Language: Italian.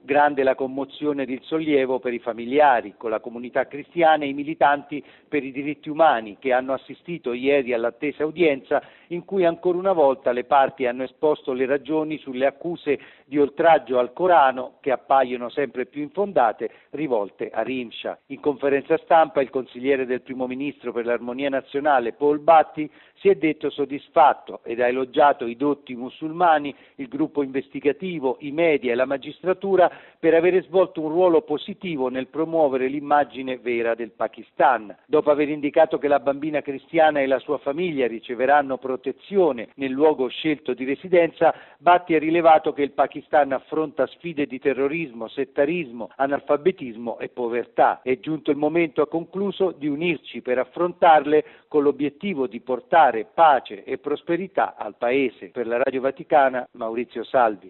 Grande la commozione ed il sollievo per i familiari, con la comunità cristiana e i militanti per i diritti umani che hanno assistito ieri all'attesa udienza in cui ancora una volta le parti hanno esposto le ragioni sulle accuse di oltraggio al Corano che appaiono sempre più infondate rivolte a Rimshah. In conferenza stampa il consigliere del primo ministro per l'armonia nazionale Paul Batti si è detto soddisfatto ed ha elogiato i dotti musulmani, il gruppo investigativo, i media e la magistratura per avere svolto un ruolo positivo nel promuovere l'immagine vera del Pakistan. Dopo aver indicato che la bambina cristiana e la sua famiglia riceveranno protezione nel luogo scelto di residenza, Batti ha rilevato che il Pakistan affronta sfide di terrorismo, settarismo, analfabetismo e povertà. È giunto il momento, ha concluso, di unirci per affrontarle con l'obiettivo di portare pace e prosperità al Paese. Per la Radio Vaticana, Maurizio Salvi.